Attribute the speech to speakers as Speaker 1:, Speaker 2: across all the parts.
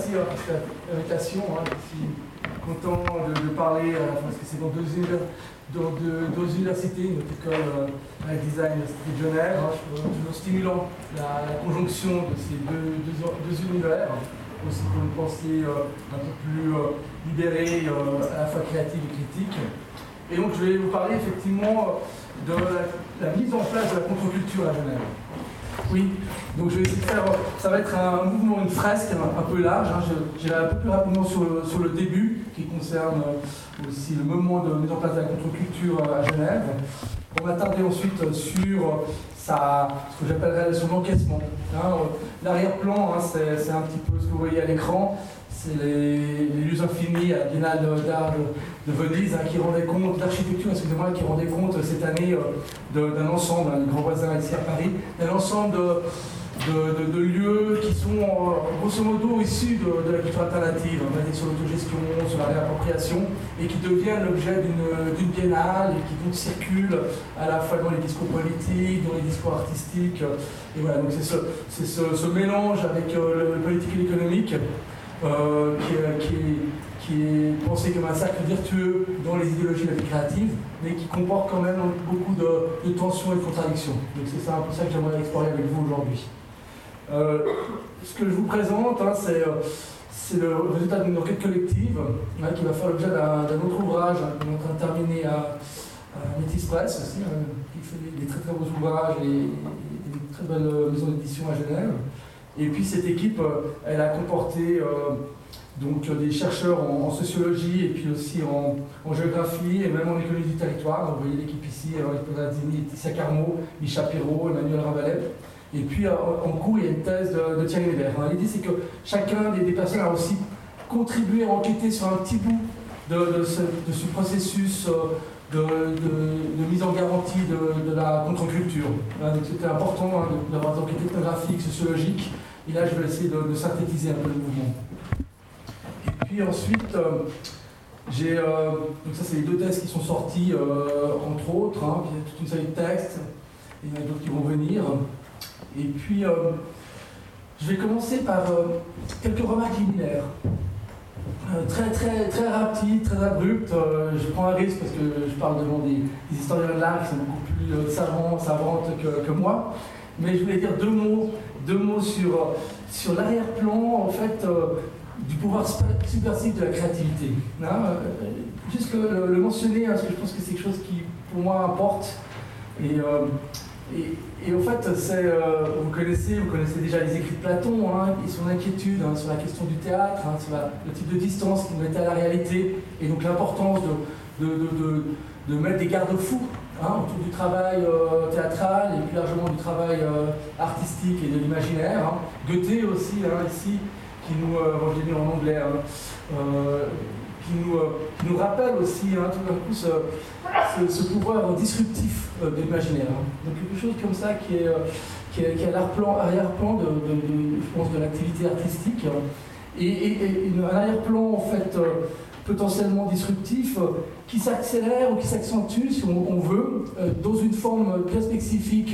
Speaker 1: remercie pour cette invitation. Je suis content de parler, parce que c'est dans deux universités, notre école avec design de Genève, toujours stimulant la conjonction de ces deux univers, aussi pour une pensée un peu plus libérée, à la fois créative et critique. Et donc je vais vous parler effectivement de la mise en place de la contre-culture à Genève. Oui, donc je vais essayer de faire, ça va être un mouvement, une fresque un peu large, j'irai un peu plus rapidement sur le début, qui concerne aussi le moment de mise en place de la contre-culture à Genève. On va tarder ensuite sur ce que j'appellerais son encaissement. L'arrière-plan, c'est un petit peu ce que vous voyez à l'écran, c'est les lieux infinis à la Biennale d'art de Venise, qui rendait compte, l'architecture, excusez-moi, qui rendait compte cette année d'un ensemble, les grands voisins ici à Paris, d'un ensemble de lieux qui sont grosso modo issus de la culture alternative, basés sur l'autogestion, sur la réappropriation, et qui deviennent l'objet d'une biennale et qui donc circulent à la fois dans les discours politiques, dans les discours artistiques. Et voilà, donc c'est ce mélange avec le politique et l'économique qui est pensé comme un cercle vertueux dans les idéologies de la vie créative, mais qui comporte quand même beaucoup de tensions et de contradictions. Donc c'est ça un peu ça que j'aimerais explorer avec vous aujourd'hui. Ce que je vous présente, c'est le résultat d'une enquête collective qui va faire l'objet d'un autre ouvrage qu'on est en train de terminer à Métis Press aussi, qui fait des très très beaux ouvrages et des très belles maisons d'édition à Genève. Et puis cette équipe, elle a comporté donc des chercheurs en sociologie et puis aussi en géographie et même en économie du territoire. Vous voyez l'équipe ici, Henri Pedradini, Laetitia Carmo, Micha Pirot, Emmanuel Ravalet. Et puis en cours, il y a une thèse de Thierry Weber. L'idée, c'est que chacun des personnes a aussi contribué à enquêter sur un petit bout de ce processus de mise en garantie de la contre-culture. Donc c'était important d'avoir des enquêtes ethnographiques, sociologiques. Et là, je vais essayer de synthétiser un peu le mouvement. Et puis ensuite, donc ça, c'est les deux thèses qui sont sorties, entre autres. Puis il y a toute une série de textes. Et il y en a d'autres qui vont venir. Et puis, je vais commencer par quelques remarques liminaires. Très, très, très rapides, très abruptes. Je prends un risque parce que je parle devant des historiens de l'art qui sont beaucoup plus savantes que moi. Mais je voulais dire deux mots sur l'arrière-plan, en fait, du pouvoir subversif de la créativité. Juste le mentionner, parce que je pense que c'est quelque chose qui, pour moi, importe. Et en fait, vous connaissez déjà les écrits de Platon et son inquiétude sur la question du théâtre, sur le type de distance qu'il mettait à la réalité, et donc l'importance de mettre des garde-fous autour du travail théâtral et plus largement du travail artistique et de l'imaginaire. Goethe aussi, ici, qui nous, je l'ai mis en anglais, qui nous rappelle aussi tout d'un coup ce pouvoir disruptif de l'imaginaire. Donc quelque chose comme ça qui est à l'arrière-plan je pense, de l'activité artistique et un arrière-plan en fait potentiellement disruptif qui s'accélère ou qui s'accentue si on veut dans une forme bien spécifique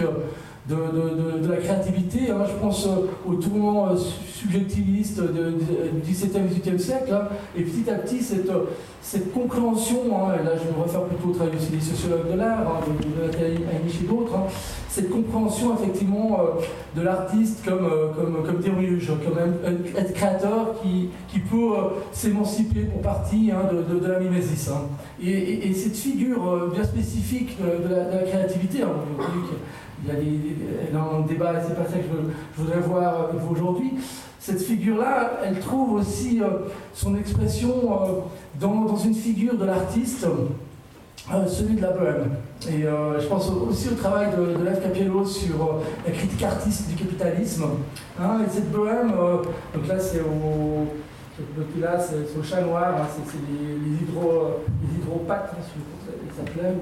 Speaker 1: de la créativité. Je pense au tournant subjectiviste du XVIIe et XVIIIe siècle, et petit à petit cette compréhension, et là je vais me refaire plutôt au travail aussi des sociologues de l'art, de Nathalie Heimich et d'autres, cette compréhension effectivement de l'artiste comme démiurge, comme être créateur qui peut s'émanciper pour partie de la mimésis. Et cette figure bien spécifique de la créativité, il y a énormément de débats, et c'est pas ça que je voudrais voir avec vous aujourd'hui. Cette figure-là, elle trouve aussi son expression dans une figure de l'artiste, celui de la bohème. Et je pense aussi au travail de Lev Capello sur la critique artiste du capitalisme. Et cette bohème, donc là c'est au Chat Noir, c'est les hydropathes, si ça s'appelait.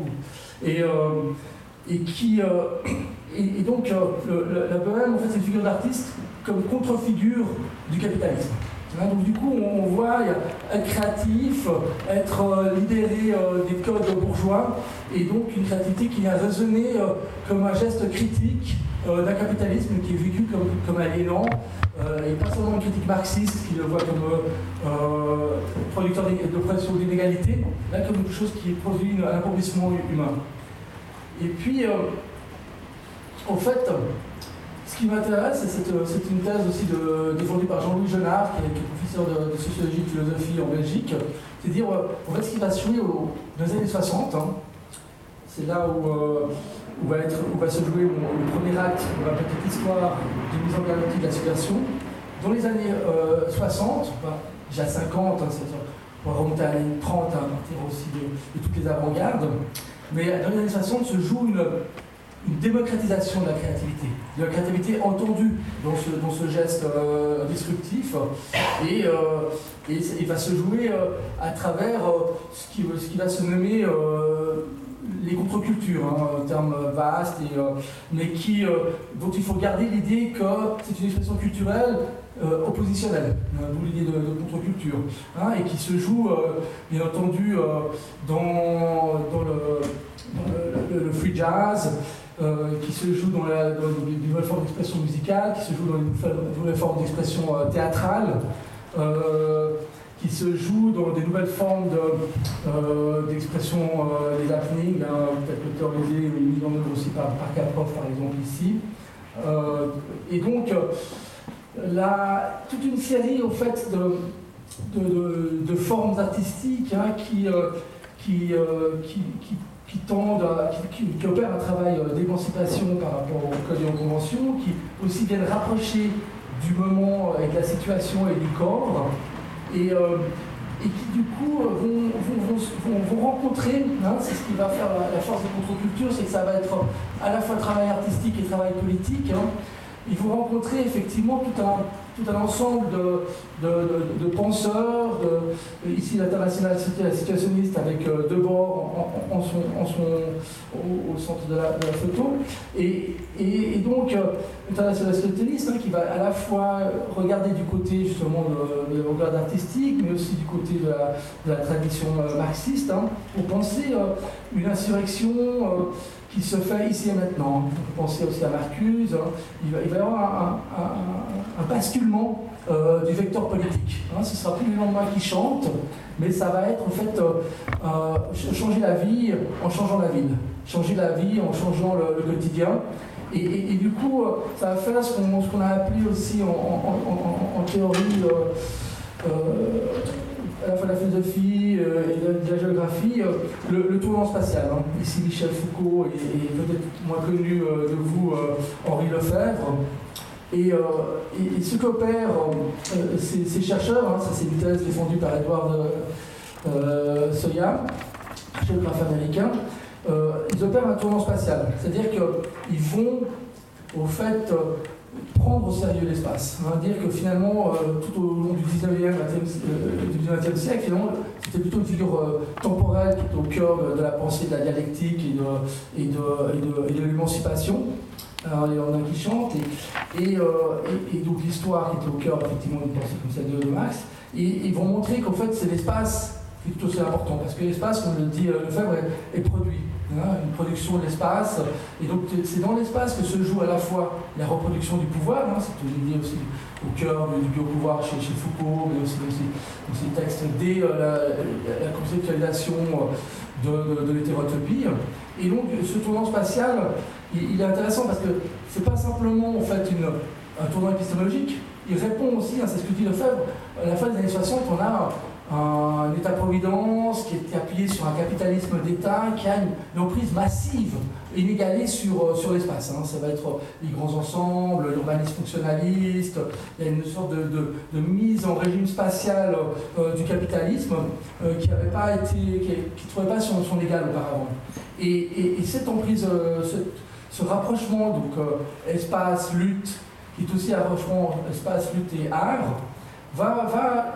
Speaker 1: Et donc la bohème, en fait, c'est une figure d'artiste comme contre-figure du capitalisme. Donc du coup, on voit être créatif, être libéré des codes bourgeois, et donc une créativité qui vient résonner comme un geste critique d'un capitalisme qui est vécu comme aliénant, et pas seulement une critique marxiste qui le voit comme producteur de pression d'inégalité, là comme quelque chose qui produit un appauvrissement humain. Et puis, en fait, ce qui m'intéresse, c'est une thèse aussi défendue par Jean-Louis Genard, qui est professeur de sociologie et de philosophie en Belgique. C'est-à-dire, en fait, ce qui va se jouer dans les années 60, c'est là où va se jouer le premier acte de la petite histoire de mise en garantie de la situation. Dans les années 60, déjà 50, on va remonter à l'année 30, à partir aussi de toutes les avant-gardes, mais dans les années 60 se joue une démocratisation de la créativité entendue dans ce geste disruptif, et il va se jouer à travers ce qui va se nommer les contre-cultures, un terme vaste, mais dont il faut garder l'idée que c'est une expression culturelle oppositionnelle, d'où l'idée de contre-culture, et qui se joue, bien entendu, dans le free jazz, qui se joue dans les nouvelles formes d'expression musicale, qui se joue dans les nouvelles formes d'expression théâtrale, qui se joue dans des nouvelles formes d'expression des happenings, peut-être théorisé et mis en œuvre aussi par Caprof, par exemple, ici. Et donc, toute une série, au fait, de formes artistiques qui opèrent un travail d'émancipation par rapport au code et aux conventions, qui aussi viennent rapprocher du moment et de la situation et du corps, et qui du coup vont rencontrer, c'est ce qui va faire la force des contre-cultures, c'est que ça va être à la fois travail artistique et travail politique. Ils vont rencontrer effectivement tout un ensemble de penseurs, ici l'international situationniste avec Debord au centre de la photo, et donc l'international situationniste qui va à la fois regarder du côté justement de l'avant-garde artistique, mais aussi du côté de la tradition marxiste, pour penser une insurrection qui se fait ici et maintenant. On peut penser aussi à Marcuse. Il va y avoir un basculement du vecteur politique. Ce ne sera plus les lendemains qui chantent, mais ça va être en fait changer la vie en changeant la ville, changer la vie en changeant le quotidien. Et du coup, ça va faire ce qu'on a appelé aussi en théorie à la fois de la philosophie et de la géographie, le tournant spatial. Ici Michel Foucault et peut-être moins connu de vous, Henri Lefebvre. Et ce qu'opèrent ces chercheurs, ça c'est une thèse défendue par Edward Soya, géographe américain, ils opèrent un tournant spatial. C'est-à-dire qu'ils vont, au fait, prendre au sérieux l'espace. Dire que finalement, tout au long du 19e, du 20e siècle, finalement, c'était plutôt une figure temporelle qui était au cœur de la pensée, de la dialectique et de l'émancipation. Alors, les lendemains qui chantent, et donc l'histoire qui était au cœur effectivement d'une pensée comme celle de Marx, et ils vont montrer qu'en fait c'est l'espace qui est tout aussi important, parce que l'espace, comme le dit Lefebvre, est produit. Une production de l'espace, et donc c'est dans l'espace que se joue à la fois la reproduction du pouvoir, c'est lié aussi au cœur du biopouvoir chez Foucault, mais aussi le texte dès la conceptualisation de l'hétérotopie. Et donc ce tournant spatial, il est intéressant parce que c'est pas simplement en fait un tournant épistémologique, il répond aussi, c'est ce que dit Lefebvre, à la fin des années 60, on a un État-providence qui est appuyé sur un capitalisme d'État qui a une emprise massive, inégalée sur l'espace. Ça va être les grands ensembles, l'urbanisme fonctionnaliste, il y a une sorte de mise en régime spatial du capitalisme qui ne trouvait pas son égal auparavant. Et cette emprise, ce rapprochement, donc espace-lutte, qui est aussi un rapprochement espace-lutte et art, va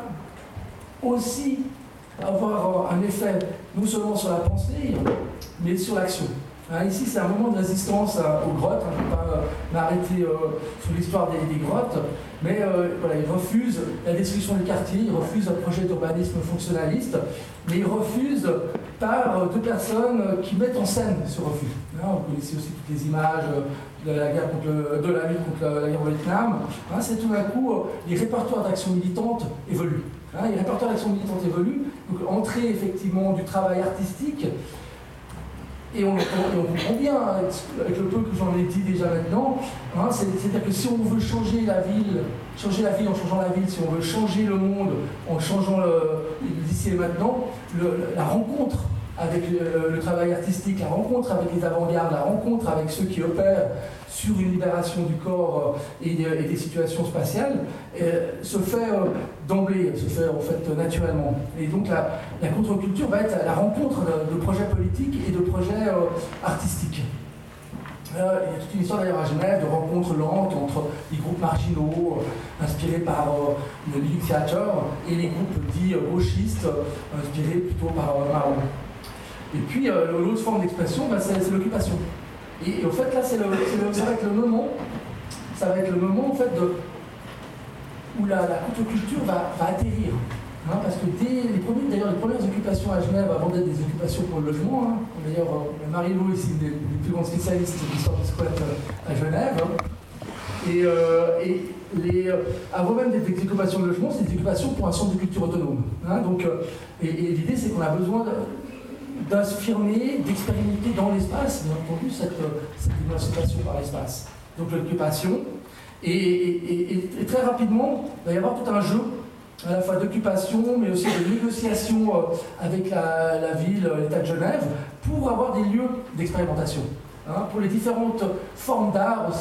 Speaker 1: aussi avoir un effet non seulement sur la pensée, mais sur l'action. Ici, c'est un moment de résistance aux grottes. Je ne vais pas m'arrêter sur l'histoire des grottes, mais voilà, ils refusent la destruction du quartier, ils refusent un projet d'urbanisme fonctionnaliste, mais ils refusent par deux personnes qui mettent en scène ce refus. On connaît aussi toutes les images de la lutte contre la guerre au Vietnam. C'est tout d'un coup, les répertoires d'action militante évoluent. Les répertoires d'action militante évoluent, donc entrée effectivement du travail artistique. Et on comprend bien, avec le peu que j'en ai dit déjà maintenant, c'est-à-dire que si on veut changer la ville en changeant la ville, si on veut changer le monde en changeant d'ici et maintenant, la rencontre avec le travail artistique, la rencontre avec les avant-gardes, la rencontre avec ceux qui opèrent sur une libération du corps et des situations spatiales, se fait d'emblée, se fait en fait naturellement. Et donc la contre-culture va être la rencontre de projets politiques et de projets artistiques. Il y a toute une histoire d'ailleurs à Genève de rencontres lentes entre les groupes marginaux inspirés par le Living Theatre et les groupes dits gauchistes inspirés plutôt par Mao. Et puis l'autre forme d'expression, c'est l'occupation. Et en fait là, ça va être le moment en fait où la contre-culture va atterrir. Parce que dès les premières occupations à Genève, avant d'être des occupations pour le logement, d'ailleurs Marie-Lou ici, une des plus grandes spécialistes de l'histoire du squat à Genève, avant même des occupations de logement, c'est des occupations pour un centre de culture autonome. Et l'idée c'est qu'on a besoin d'affirmer, d'expérimenter dans l'espace, bien entendu, cette émancipation par l'espace. Donc l'occupation, et très rapidement, il va y avoir tout un jeu, à la fois d'occupation, mais aussi de négociation avec la ville, l'État de Genève, pour avoir des lieux d'expérimentation. Pour les différentes formes d'art aussi,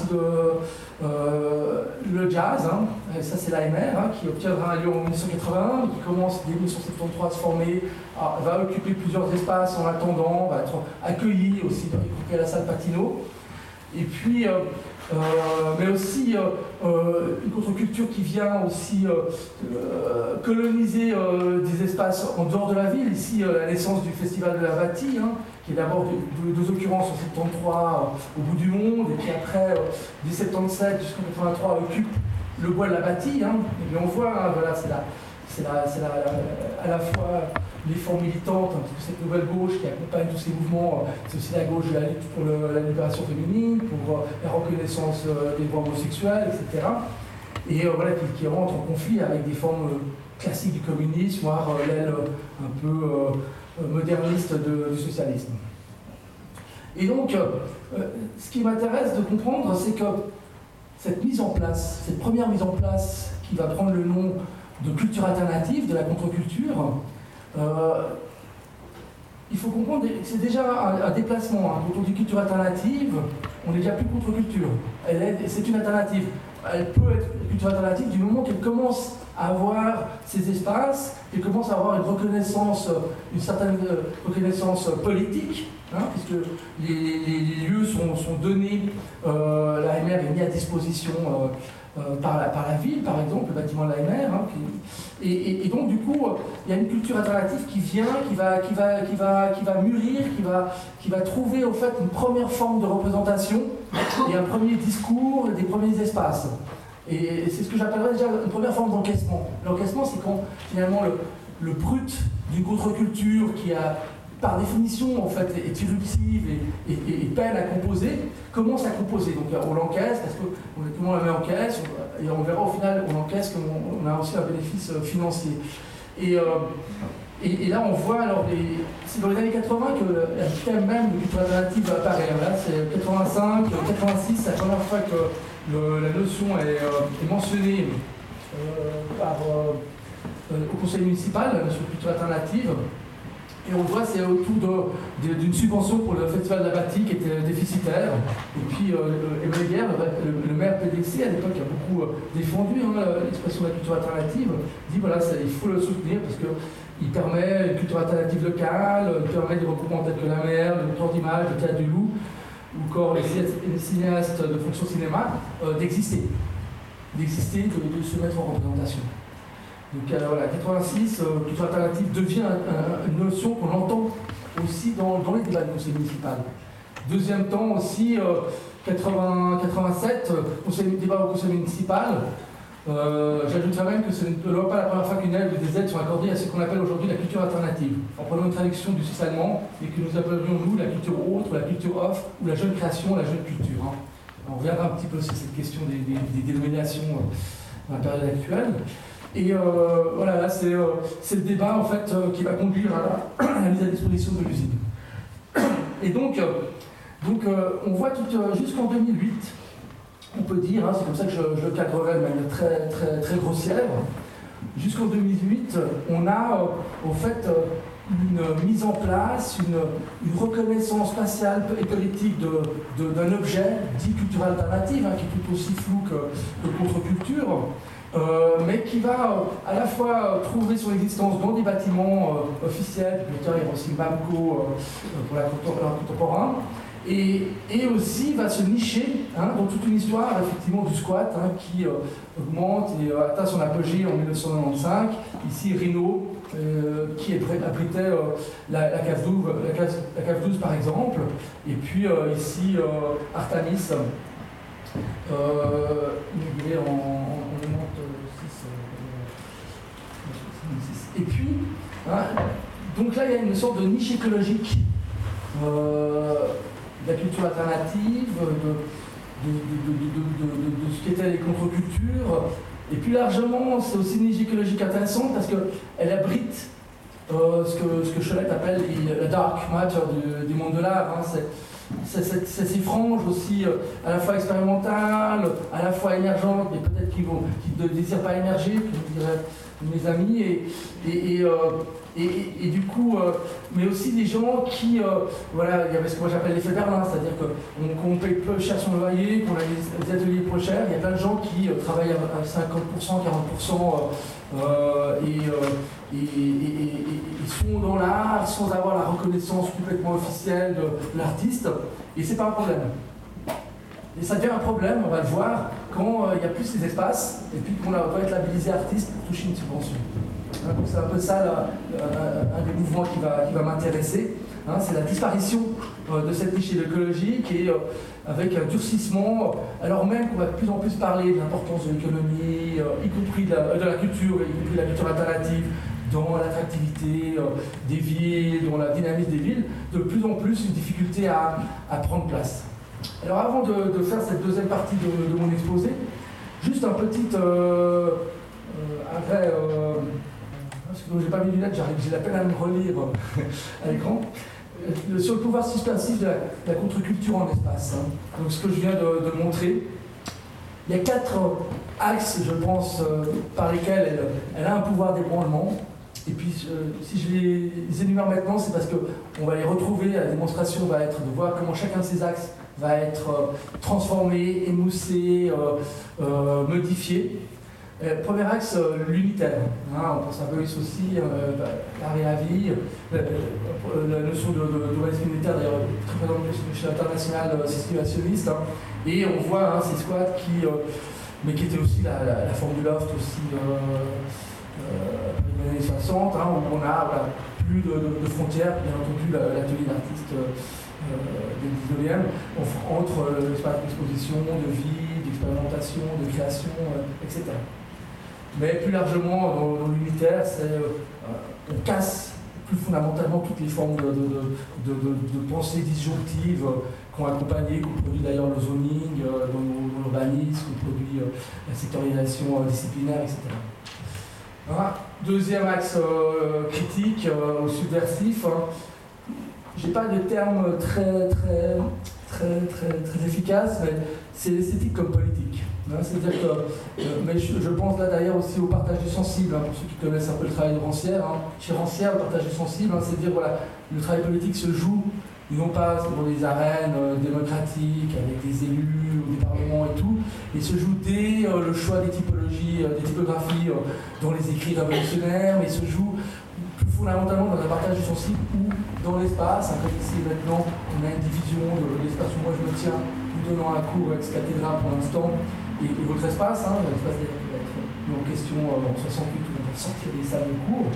Speaker 1: le jazz, ça c'est l'AMR, qui obtiendra un lieu en 1981, qui commence dès 1973 à se former, va occuper plusieurs espaces en attendant, va être accueilli aussi, y compris à la salle Patino. Et puis, mais aussi une contre-culture qui vient aussi coloniser des espaces en dehors de la ville. Ici, la naissance du Festival de la Bâtie, qui est d'abord deux occurrences en 73 au bout du monde, et qui après, dès 77 jusqu'en 83, occupe le bois de la Bâtie. Et bien on voit, voilà, c'est à la fois les formes militantes, parce que cette nouvelle gauche qui accompagne tous ces mouvements, c'est aussi la gauche de la lutte pour la libération féminine, pour la reconnaissance des droits homosexuels, etc. Et voilà, qui rentre en conflit avec des formes classiques du communisme, voire l'aile un peu moderniste du socialisme. Et donc, ce qui m'intéresse de comprendre, c'est que cette mise en place, cette première mise en place qui va prendre le nom de culture alternative, de la contre-culture, il faut comprendre que c'est déjà un déplacement. Quand on dit culture alternative, on n'est déjà plus contre-culture. C'est une alternative. Elle peut être une culture alternative du moment qu'elle commence à avoir ces espaces, qu'elle commence à avoir une certaine reconnaissance politique, puisque les lieux sont donnés, l'AMR est mis à disposition par la ville, par exemple, le bâtiment de l'AMR. Et donc, du coup, il y a une culture alternative qui vient, qui va mûrir, qui va trouver, au fait, une première forme de représentation et un premier discours, des premiers espaces. Et c'est ce que j'appellerais déjà une première forme d'encaissement. L'encaissement, c'est quand, finalement, le brut d'une contre-culture qui a, par définition, en fait, est irruptive et peine à composer, commence à composer. Donc on l'encaisse, parce que tout le monde la met en caisse, et on verra au final, on encaisse qu'on a aussi un bénéfice financier. Et là, on voit, c'est dans les années 80 que le thème même de culture alternative apparaît. Là, c'est 85, 86, c'est la première fois que la notion est mentionnée au conseil municipal, la notion de culture alternative. Et on voit, c'est autour d'une subvention pour le Festival de la Bâtie qui était déficitaire. Et puis Emmanuel Guerre, le maire PDC à l'époque, a beaucoup défendu l'expression de la culture alternative, dit voilà, il faut le soutenir parce qu'il permet une culture alternative locale, il permet des regroupements tels que la mer, le tour d'image, le théâtre du Loup, ou encore les cinéastes de fonction cinéma, d'exister, de se mettre en représentation. Donc voilà, 86, culture alternative devient une notion qu'on entend aussi dans les débats du conseil municipal. Deuxième temps aussi, 87, débat au conseil municipal. J'ajouterais même que ce n'est pas la première fois qu'une aide ou des aides sont accordées à ce qu'on appelle aujourd'hui la culture alternative. En prenant une traduction du suisse allemand, et que nous appellerions nous la culture autre, la culture off, ou la jeune création, la jeune culture. Hein. On reviendra un petit peu sur cette question des dénominations dans la période actuelle. Et voilà, là c'est le débat en fait qui va conduire à la mise à disposition de l'usine. Et donc on voit jusqu'en 2008, on peut dire, hein, c'est comme ça que je le cadrerai de manière très, très, très grossière, jusqu'en 2008, on a en fait une mise en place, une reconnaissance spatiale et politique d'un objet dit culturel alternatif, hein, qui est tout aussi flou que contre-culture, mais qui va à la fois trouver son existence dans des bâtiments officiels, il y a aussi MAMCO pour l'art contemporain, et aussi va se nicher dans toute une histoire effectivement du squat qui augmente et atteint son apogée en 1995. Ici Rhino qui abritait la cave 12 par exemple, et puis ici Artamis inauguré en 96. Et puis donc là il y a une sorte de niche écologique de la culture alternative, de ce qu'étaient les contre-cultures. Et plus largement, c'est aussi une niche écologique intéressante parce qu'elle abrite ce que Cholette appelle la dark matter du monde de l'art. Hein. C'est ces franges aussi à la fois expérimentales, à la fois émergentes, mais peut-être qui ne désirent pas émerger, comme diraient mes amis, et du coup, mais aussi des gens qui, voilà, il y avait ce que moi j'appelle l'effet Berlin, c'est-à-dire qu'on paye peu cher son loyer, qu'on a des ateliers peu chers, il y a plein de gens qui travaillent à 50%, 40%, et sont dans l'art sans avoir la reconnaissance complètement officielle de l'artiste, et c'est pas un problème. Et ça devient un problème, on va le voir, quand il n'y a plus ces espaces, et puis qu'on doit être labellisé artiste pour toucher une subvention. Donc c'est un peu ça un des mouvements qui va m'intéresser. C'est la disparition de cette niche écologique et avec un durcissement, alors même qu'on va de plus en plus parler de l'importance de l'économie, y compris de la culture, y compris de la culture alternative, dans l'attractivité des villes, dans la dynamisme des villes, de plus en plus une difficulté à prendre place. Alors avant de faire cette deuxième partie de mon exposé, juste un petit arrêt, parce que j'ai pas mes lunettes, j'ai la peine à me relire à l'écran, sur le pouvoir suspensif de la contre-culture en espace. Donc ce que je viens de montrer, il y a 4 axes, je pense, par lesquels elle a un pouvoir d'ébranlement. Et puis, si je les énumère maintenant, c'est parce qu'on va les retrouver. La démonstration va être de voir comment chacun de ces axes va être transformé, émoussé, modifié. Premier axe, l'unitaire. On pense à Beuys aussi, l'art et la vie. La notion de dualisme unitaire, d'ailleurs, très présente chez l'international situationniste. Et on voit ces squats mais qui était aussi la forme du loft aussi. Dans les années 60, où on a plus de frontières, bien entendu l'atelier d'artiste des 19e, entre l'espace d'exposition, de vie, d'expérimentation, de création, etc. Mais plus largement, dans l'unitaire, on casse plus fondamentalement toutes les formes de pensée disjonctive qu'on accompagné, qu'on produit d'ailleurs le zoning, dans l'urbanisme, qu'on produit la sectorisation disciplinaire, etc. Deuxième axe critique ou subversif, j'ai pas de terme très efficace, mais c'est l'esthétique comme politique. C'est-à-dire que, mais je pense là d'ailleurs aussi au partage du sensible, pour ceux qui connaissent un peu le travail de Rancière. Chez Rancière, le partage du sensible, c'est dire voilà, le travail politique se joue non pas dans des arènes démocratiques avec des élus ou des parlements et tout, il se joue dès le choix des typologies, des typographies dans les écrits révolutionnaires, mais il se joue plus fondamentalement dans un partage du sensible ou dans l'espace. Comme ici maintenant, on a une division de l'espace où moi je me tiens, vous donnant un cours ex-cathédrale pour l'instant, et votre espace, l'espace qui va être mis en question en 68, où on va sortir des salles de cours.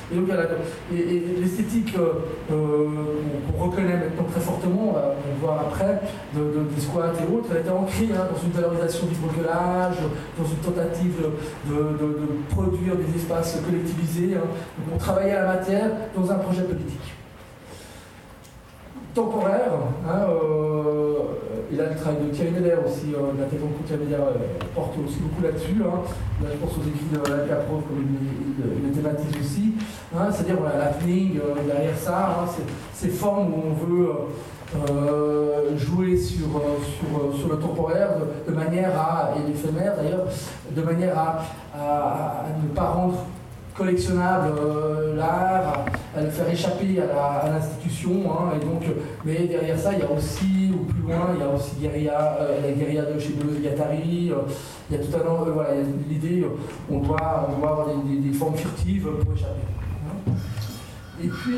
Speaker 1: Et donc et l'esthétique qu'on reconnaît maintenant très fortement, on va le voir après, des squats et autres, elle était ancrée dans une valorisation du bricolage, dans une tentative de produire des espaces collectivisés. Donc on travaillait à la matière dans un projet politique. Temporaire, et là le travail de Thierry Médère aussi, la tête en coup Thierry Médère porte aussi beaucoup là-dessus. Là je pense aux écrits de la Caprof comme il le thématise aussi. C'est-à-dire l'happening derrière ça, ces formes où on veut jouer sur le temporaire de manière et l'éphémère d'ailleurs, de manière à ne pas rendre collectionnable l'art, à le faire échapper à l'institution, et donc, mais derrière ça il y a aussi, ou plus loin, il y a aussi la guérilla de chez Deleuze-Guattari, il y a tout un an, voilà, il y a l'idée, on doit avoir des formes furtives pour échapper. Et puis,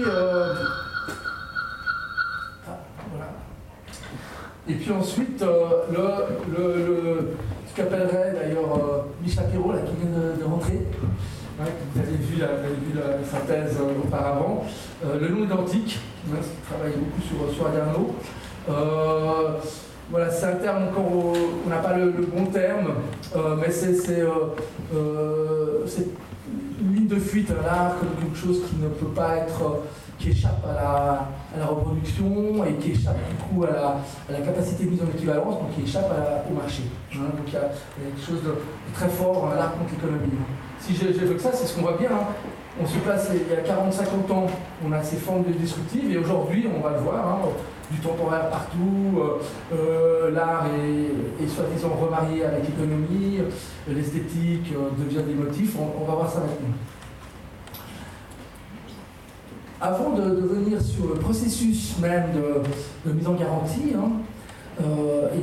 Speaker 1: voilà. Et puis ensuite, ce qu'appellerait d'ailleurs Michel Perrault, là, qui vient de rentrer, vous avez vu la synthèse auparavant. Le nom identique, qui travaille beaucoup sur Adorno. Voilà, c'est un terme encore, on n'a pas le bon terme, mais c'est une ligne de fuite à l'art comme quelque chose qui ne peut pas être, qui échappe à la reproduction et qui échappe du coup à la capacité de mise en équivalence, donc qui échappe au marché. Donc il y a quelque chose de très fort, l'art contre l'économie. Si j'évoque ça, c'est ce qu'on voit bien. On se place il y a 40-50 ans, on a ces formes destructives, et aujourd'hui, on va le voir, du temporaire partout, l'art est soi-disant remarié avec l'économie, l'esthétique devient des motifs, on va voir ça maintenant. Avant de venir sur le processus même de mise en garantie et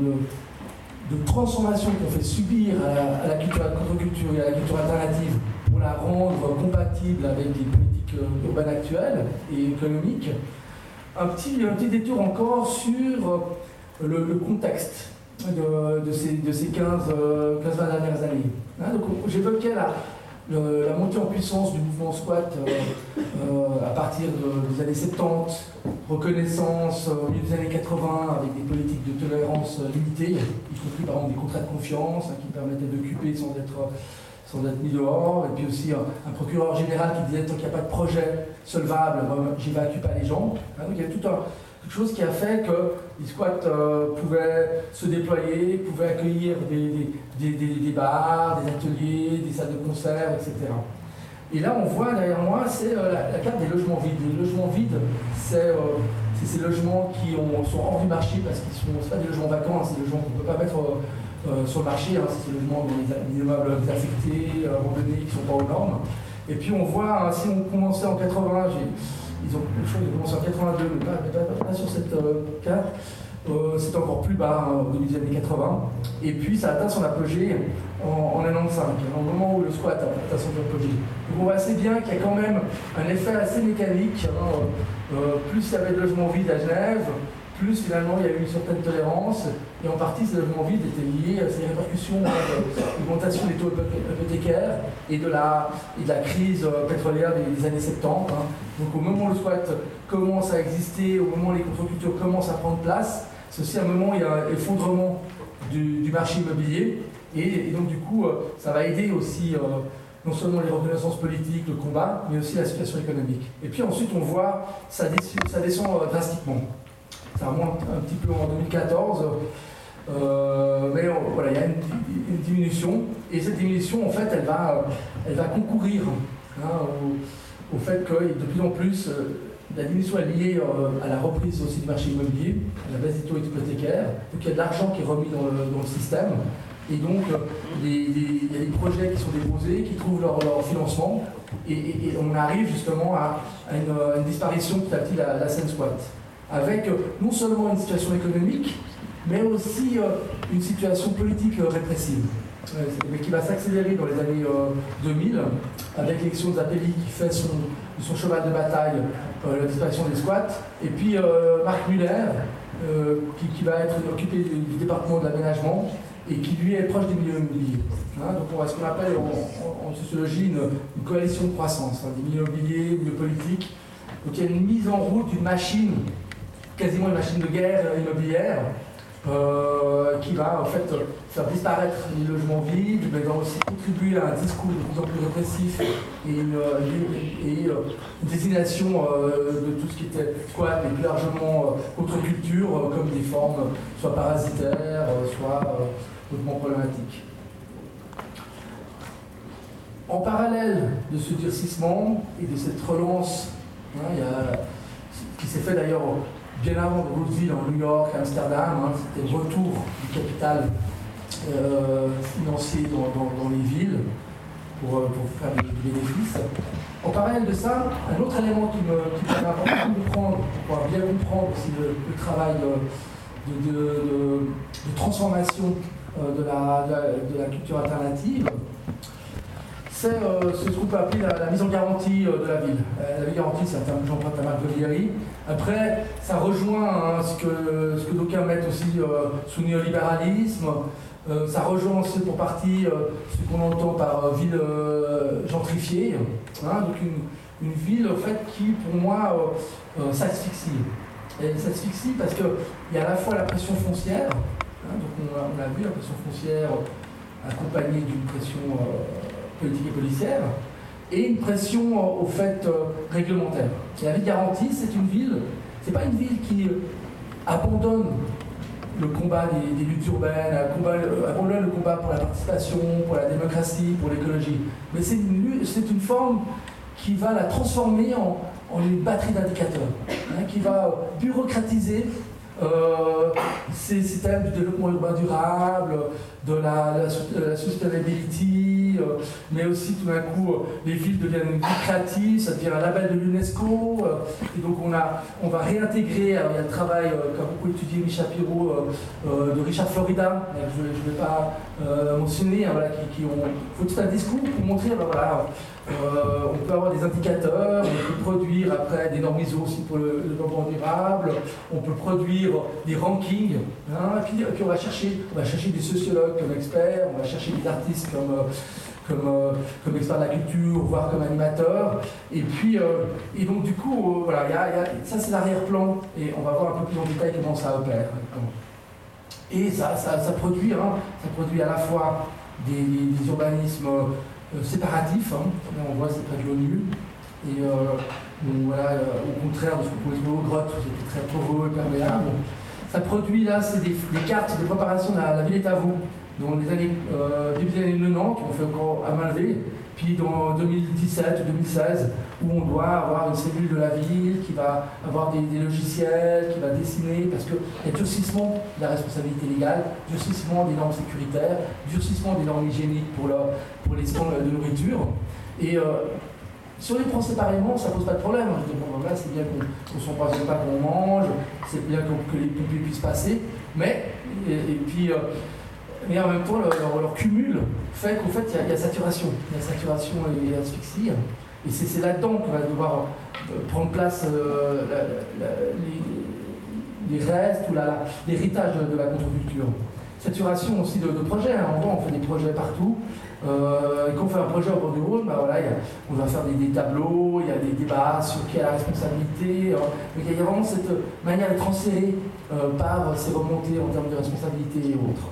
Speaker 1: de transformation qu'on fait subir à la culture, à la contre-culture et à la culture alternative pour la rendre compatible avec les politiques urbaines actuelles et économiques, un petit détour encore sur le contexte de ces 15-20 dernières années. Donc j'évoquais la montée en puissance du mouvement squat à partir des années 70, reconnaissance au milieu des années 80 avec des politiques de tolérance limitées, y compris par exemple des contrats de confiance qui permettaient d'occuper sans être mis dehors, et puis aussi un procureur général qui disait tant qu'il n'y a pas de projet solvable, j'évacue pas les gens. Donc il y a tout quelque chose qui a fait que les squats pouvaient se déployer, pouvaient accueillir des bars, des ateliers, des salles de concert, etc. Et là, on voit derrière moi, c'est la carte des logements vides. Les logements vides, c'est ces logements qui sont hors du marché parce qu'ils sont pas des logements vacants, c'est des logements qu'on ne peut pas mettre sur le marché, c'est des logements dans les immeubles désaffectés, abandonnés, qui ne sont pas aux normes. Et puis on voit, si on commençait en 80, ils ont commencé en 82, mais pas sur cette carte. C'est encore plus bas au début des années 80. Et puis ça atteint son apogée en 95, au moment où le squat atteint son apogée. Donc on voit assez bien qu'il y a quand même un effet assez mécanique. Plus il y avait de logements vides à Genève, plus finalement il y a eu une certaine tolérance. Et en partie, ces logements vides étaient liés à ces répercussions de l'augmentation des taux hypothécaires et de la crise pétrolière des années 70. Donc au moment où le squat commence à exister, au moment où les contre-cultures commencent à prendre place, c'est aussi un moment où il y a un effondrement du marché immobilier. Et donc du coup, ça va aider aussi non seulement les reconnaissances politiques, le combat, mais aussi la situation économique. Et puis ensuite, on voit ça descend drastiquement. Ça remonte un petit peu en 2014, mais voilà, il y a une diminution. Et cette diminution, en fait, elle va concourir au fait que de plus en plus, la diminution est liée à la reprise aussi du marché immobilier, à la baisse des taux hypothécaires. Donc il y a de l'argent qui est remis dans le système. Et donc, il y a des projets qui sont déposés, qui trouvent leur financement. Et on arrive justement à une disparition petit à petit de la scène squat. Avec non seulement une situation économique, mais aussi une situation politique répressive, mais qui va s'accélérer dans les années 2000, avec l'élection de Zappelli qui fait son cheval de bataille, la disparition des squats, et puis Marc Muller, qui va être occupé du département de l'aménagement, et qui lui est proche des milieux immobiliers. Donc on a ce qu'on appelle en sociologie une coalition de croissance, des milieux immobiliers, milieux politiques. Donc il y a une mise en route d'une machine, quasiment une machine de guerre immobilière, qui va en fait faire disparaître les logements vides, mais va aussi contribuer à un discours de plus en plus répressif et une désignation de tout ce qui était squat et plus largement contre-culture comme des formes soit parasitaires, soit hautement problématiques. En parallèle de ce durcissement et de cette relance, qui s'est fait d'ailleurs bien avant de Woodville en New York, à Amsterdam, c'était le retour du capital financier dans les villes pour faire des bénéfices. En parallèle de ça, un autre élément qui me paraît important de comprendre, pour pouvoir bien comprendre aussi le travail de transformation de la culture alternative, c'est ce qu'on peut appeler la mise en garantie de la ville. La mise en garantie, c'est un terme que j'emprunte à Marc Valieri. Après, ça rejoint ce que d'aucuns mettent aussi sous néolibéralisme. Ça rejoint aussi pour partie ce qu'on entend par ville gentrifiée. Donc une ville en fait, qui, pour moi, s'asphyxie. Elle s'asphyxie parce qu'il y a à la fois la pression foncière, donc on l'a vu, la pression foncière accompagnée d'une pression politique et policière, et une pression au fait réglementaire. Et la ville garantie, c'est une ville, c'est pas une ville qui abandonne le combat des luttes urbaines, abandonne le combat pour la participation, pour la démocratie, pour l'écologie. Mais c'est une forme qui va la transformer en une batterie d'indicateurs, qui va bureaucratiser ces thèmes du développement urbain durable, de la sustainability, mais aussi tout d'un coup les villes deviennent lucratives, ça devient un label de l'UNESCO, et donc on va réintégrer, alors il y a le travail qu'a beaucoup étudié Michel Pirot de Richard Florida, je ne vais pas mentionner, qui ont fait tout un discours pour montrer, on peut avoir des indicateurs, on peut produire après des normes ISO aussi pour le développement durable, on peut produire des rankings, et puis on va chercher des sociologues comme experts, on va chercher des artistes comme experts de la culture, voire comme animateurs, et puis et donc du coup ça c'est l'arrière-plan, et on va voir un peu plus en détail comment ça opère. Et ça produit à la fois des urbanismes séparatifs, on voit c'est pas de l'ONU, et au contraire de ce qu'on pouvait trouver aux grottes, c'était très poreux et perméable. Ça produit là, c'est des cartes de préparation de la ville est à vous, dans les années début des années 90, on fait encore à main levée, puis dans 2017 ou 2016, où on doit avoir une cellule de la ville qui va avoir des logiciels, qui va dessiner, parce qu'il y a durcissement de la responsabilité légale, durcissement des normes sécuritaires, durcissement des normes hygiéniques pour les stands de nourriture. Et si on les prend séparément, ça ne pose pas de problème. Là, c'est bien qu'on ne s'empoisonne pas quand on mange, c'est bien que les pompiers puissent passer, mais en même temps, leur cumul fait qu'en fait, il y a saturation. Il y a saturation et asphyxie. Et c'est là-dedans qu'on va devoir prendre place les restes ou l'héritage de la contre-culture. Saturation aussi de projets. En gros, on fait des projets partout. Et quand on fait un projet au bord du Rhône, on va faire des tableaux, il y a des débats sur qui a la responsabilité. Donc il y a vraiment cette manière de transférer par ces remontées en termes de responsabilité et autres.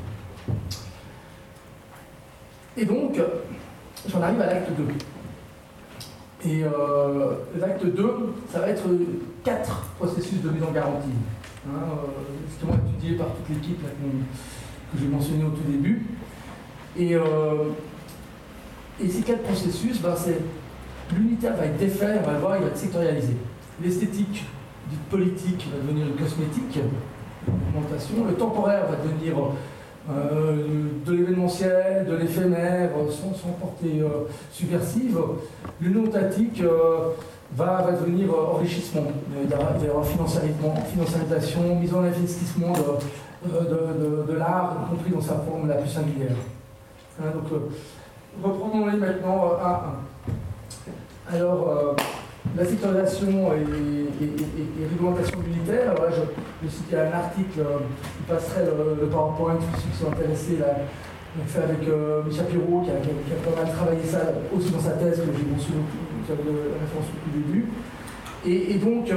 Speaker 1: Et donc, j'en arrive à l'acte 2. Et l'acte 2, ça va être 4 processus de mise en garantie. Justement étudié par toute l'équipe que j'ai mentionné au tout début. Et ces 4 processus, l'unitaire va être défait, on va le voir, il va être sectorialisé. L'esthétique, dite politique, va devenir une cosmétique, une augmentation. Le temporaire va devenir de l'événementiel, de l'éphémère, sans portée subversive. L'unitatique va devenir enrichissement, vers financiarisation, mise en investissement de l'art, y compris dans sa forme la plus singulière. Donc, reprenons-les maintenant un à un. Alors, la sécurisation et réglementation militaire. Alors là, je citais un article qui passerait le PowerPoint pour ceux qui sont intéressés. Là, on fait avec Michel Pirot, qui a pas mal travaillé ça aussi dans sa thèse, que j'ai mentionné la référence au tout début. Et donc,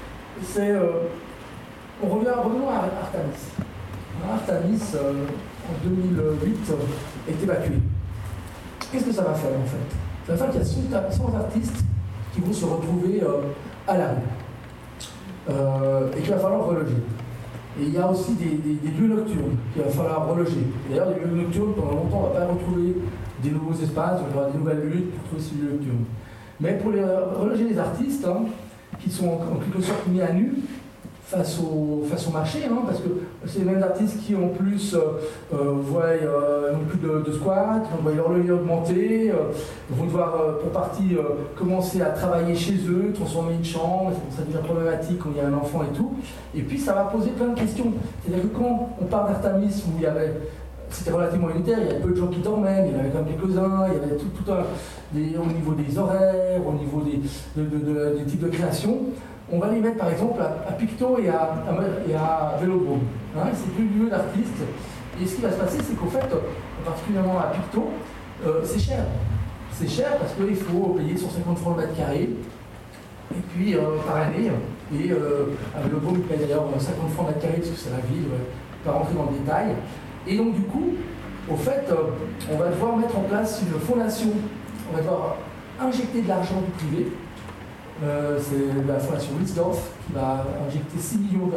Speaker 1: revenons à Artamis. Artamis, en 2008, est évacué. Qu'est-ce que ça va faire en fait? Ça va faire qu'il y a 100 artistes qui vont se retrouver à la rue et qu'il va falloir reloger. Et il y a aussi des lieux nocturnes qu'il va falloir reloger. D'ailleurs, les lieux nocturnes, pendant longtemps, on ne va pas retrouver des nouveaux espaces, il y aura des nouvelles luttes pour trouver ces lieux nocturnes. Mais pour reloger les artistes, qui sont en quelque sorte mis à nu, face au marché, parce que c'est les mêmes artistes qui en plus n'ont plus de squat, voient leur loyer augmenter, vont devoir pour partie commencer à travailler chez eux, transformer une chambre, ça devient problématique quand il y a un enfant et tout. Et puis ça va poser plein de questions. C'est-à-dire que quand on parle d'Artamis, où c'était relativement unitaire, il y avait peu de gens qui dormaient, mais il y en avait quand même quelques-uns, il y avait tout au niveau des horaires, au niveau des types de création. On va les mettre par exemple à Picto et à Vélodrome. C'est plus lieu d'artistes. Et ce qui va se passer, c'est qu'en fait, particulièrement à Picto, c'est cher. C'est cher parce qu'il faut payer 150 francs le mètre carré, et puis par année. Et à Vélodrome, il paye d'ailleurs 50 francs le mètre carré parce que c'est la ville, pas rentrer dans le détail. Et donc du coup, au fait, on va devoir mettre en place une fondation, on va devoir injecter de l'argent du privé. C'est la fondation Wilsdorf qui va injecter 6 millions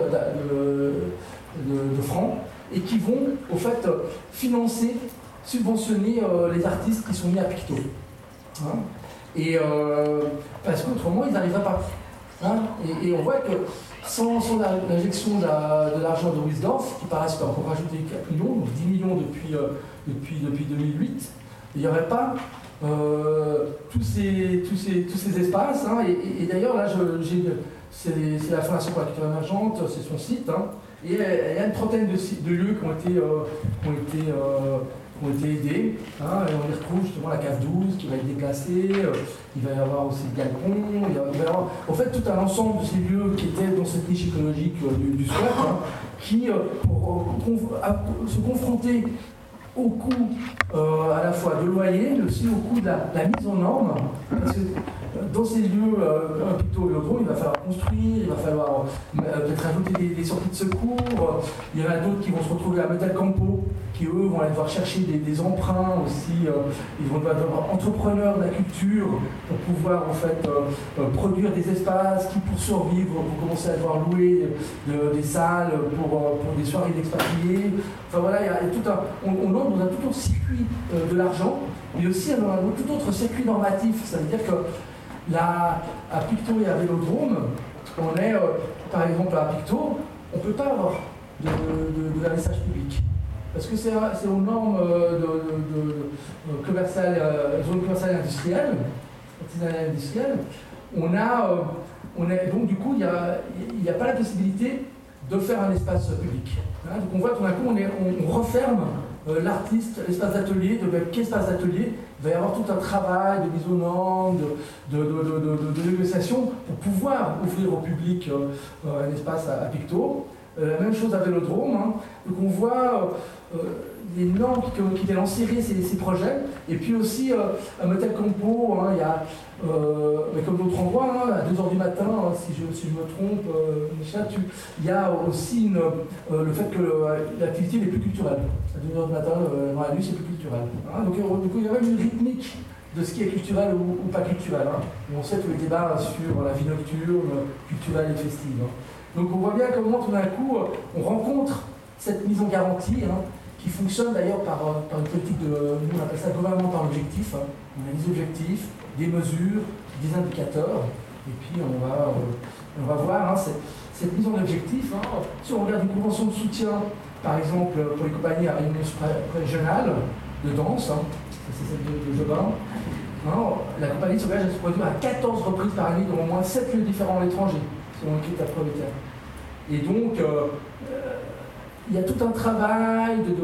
Speaker 1: de francs et qui vont, au fait, financer, subventionner les artistes qui sont mis à Picto. Parce qu'autrement, ils n'arriveraient pas. Et on voit que sans l'injection de l'argent de Wilsdorf, qui paraît encore rajouter 4 millions, donc 10 millions depuis 2008, il n'y aurait pas tous ces espaces. Et d'ailleurs, là, c'est la Fondation pour la culture émergente, c'est son site. Et il y a une trentaine de lieux qui ont été aidés. Et on y retrouve justement la cave 12 qui va être déplacée. Il va y avoir aussi le galpon. Il va y avoir en fait tout un ensemble de ces lieux qui étaient dans cette niche écologique du squat, qui, pour se confronter au coût à la fois de loyer, mais aussi au coût de la mise en norme. Parce que dans ces lieux, un Picto Vélodrome, il va falloir construire, il va falloir peut-être ajouter des sorties de secours. Il y en a d'autres qui vont se retrouver à Metal Campo, qui eux vont aller devoir chercher des emprunts aussi. Ils vont devoir être entrepreneurs de la culture pour pouvoir en fait produire des espaces qui, pour survivre, vont commencer à devoir louer des salles pour des soirées d'expatriés. Enfin voilà, il y a tout on entre dans un tout autre circuit de l'argent, mais aussi dans un tout autre circuit normatif. Ça veut dire que là, à Picto et à Vélodrome, on est, par exemple à Picto, on ne peut pas avoir de vernissage public. Parce que c'est aux normes de zone commerciale industrielle, artisanale industrielle. Donc du coup, il n'y a pas la possibilité de faire un espace public. Donc on voit tout d'un coup, on referme l'artiste, l'espace d'atelier, quel espace d'atelier. Il va y avoir tout un travail de mise aux normes, de négociation pour pouvoir ouvrir au public un espace à Picto. La même chose à Vélodrome. Donc on voit les normes qui viennent enserrer ces projets. Et puis aussi à Metal Campo, il y a, mais comme d'autres endroits, à 2h du matin, si je me trompe, Michel, il y a aussi le fait que l'activité n'est plus culturelle. À 2h du matin, dans la nuit, c'est plus culturel. Donc il y a même une rythmique de ce qui est culturel ou pas culturel. On sait tous les débats sur la vie nocturne, culturelle et festive. Donc on voit bien comment tout d'un coup, on rencontre cette mise en garantie, qui fonctionne d'ailleurs par une politique nous on appelle ça gouvernement par l'objectif. On a des objectifs, des mesures, des indicateurs, et puis on va voir cette mise en objectif. Si on regarde une convention de soutien, par exemple pour les compagnies à réunion régionale de danse, c'est celle de Jobin, la compagnie s'engage à se produire à 14 reprises par année dans au moins 7 lieux différents à l'étranger, selon le critère prioritaire. Et donc, il y a tout un travail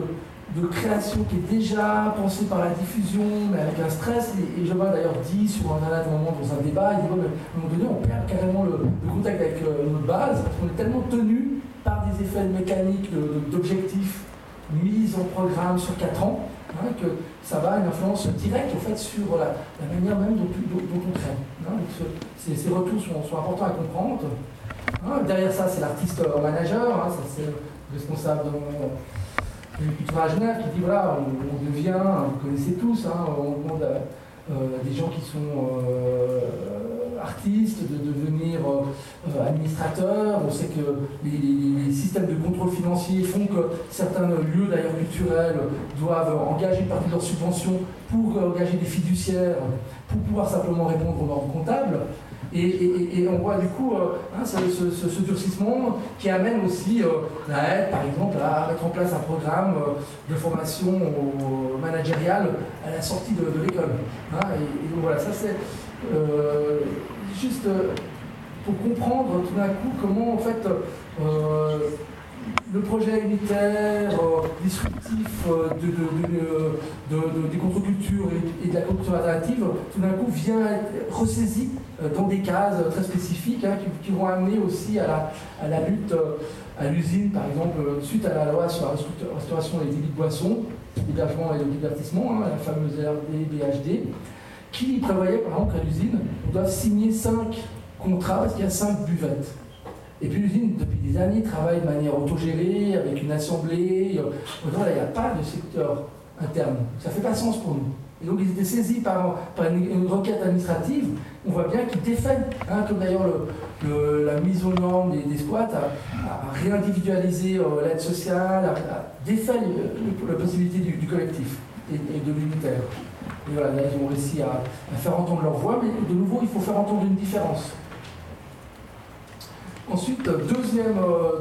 Speaker 1: de création qui est déjà pensée par la diffusion, mais avec un stress. Et Jovan d'ailleurs dit sur Internet à un moment dans un débat, il dit ouais, mais à un moment donné, on perd carrément le contact avec notre base, parce qu'on est tellement tenu par des effets mécaniques d'objectifs mis en programme sur 4 ans, hein, que ça va avoir une influence directe en fait, sur la manière même dont on crée. Hein. Ces retours sont importants à comprendre. Hein. Derrière ça, c'est l'artiste manager, hein, ça c'est le responsable de Cultura à Genève qui dit voilà, on devient, vous connaissez tous, hein, on demande à des gens qui sont artistes de devenir administrateurs. On sait que les systèmes de contrôle financier font que certains lieux d'ailleurs culturels doivent engager une partie de leurs subventions pour engager des fiduciaires pour pouvoir simplement répondre aux normes comptables. Et on voit du coup hein, ce durcissement qui amène aussi la aide, par exemple, à mettre en place un programme de formation managériale à la sortie de l'école. Hein, et donc voilà, ça c'est juste pour comprendre tout d'un coup comment en fait le projet unitaire, disruptif des contre-cultures et de la culture alternative, tout d'un coup vient être ressaisi dans des cases très spécifiques hein, qui vont amener aussi à la lutte à l'usine, par exemple, suite à la loi sur la restauration des débits de boissons, l'hébergement et le divertissement, hein, la fameuse RDBHD, qui prévoyait par exemple qu'à l'usine, on doit signer 5 contrats parce qu'il y a 5 buvettes. Et puis l'usine, depuis des années, travaille de manière autogérée, avec une assemblée. Là, il n'y a pas de secteur interne. Ça ne fait pas sens pour nous. Et donc, ils étaient saisis par une requête administrative. On voit bien qu'ils défendent, hein, comme d'ailleurs la mise aux normes des squats, à réindividualiser l'aide sociale, à défaire la possibilité du collectif et de l'unitaire. Et voilà, là, ils ont réussi à faire entendre leur voix, mais de nouveau, il faut faire entendre une différence. Ensuite, deuxième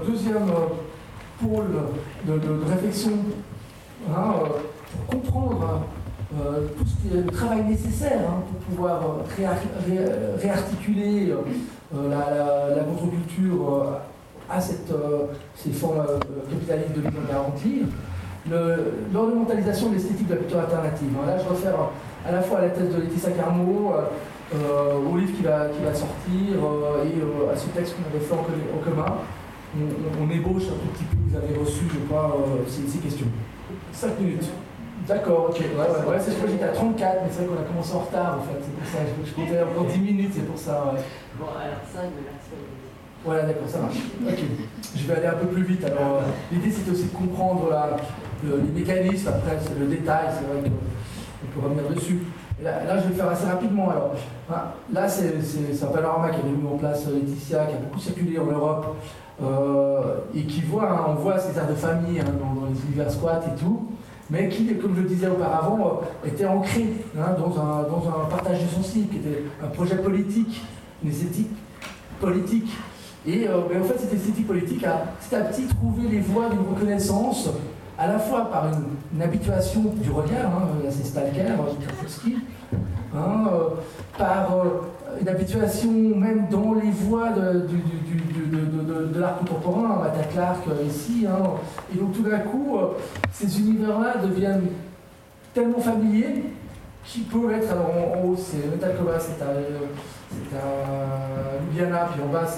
Speaker 1: pôle de réflexion, hein, pour comprendre tout ce qui est le travail nécessaire hein, pour pouvoir réarticuler la contre-culture à ces formes capitalistes de l'Union garantie. L'ornementalisation de l'esthétique de la culture alternative. Là, je réfère à la fois à la thèse de Laetitia Carmo, au livre qui va sortir et à ce texte qu'on avait fait en commun. On ébauche un tout petit peu, vous avez reçu, je crois, ces questions. 5 minutes. D'accord, ok. Ouais, c'est ce que j'étais à 34, mais c'est vrai qu'on a commencé en retard en fait. C'est pour ça, je comptais encore 10 minutes, c'est pour ça. Ouais.
Speaker 2: Bon, alors 5 de la semaine.
Speaker 1: Voilà, d'accord, ça marche. Ok. Je vais aller un peu plus vite. Alors, l'idée c'était aussi de comprendre les mécanismes, après le détail, c'est vrai qu'on peut revenir dessus. Là, je vais le faire assez rapidement. Alors, là, c'est un panorama qui avait mis en place Laetitia, qui a beaucoup circulé en Europe, et qui voit, on voit ces aires de famille hein, dans les univers squats et tout, mais qui, comme je le disais auparavant, était ancré hein, dans un partage du sensible, qui était un projet politique, une esthétique politique. Et en fait, cette esthétique politique a petit à petit trouvé les voies d'une reconnaissance, à la fois par une habituation du regard, hein, là c'est Stalker, Krafowski, hein, par une habituation même dans les voies de l'art contemporain, Mata Clark ici, hein, et donc tout d'un coup, ces univers-là deviennent tellement familiers qu'ils peuvent être, alors en haut c'est Metal Cobra, c'est à Ljubljana, puis en bas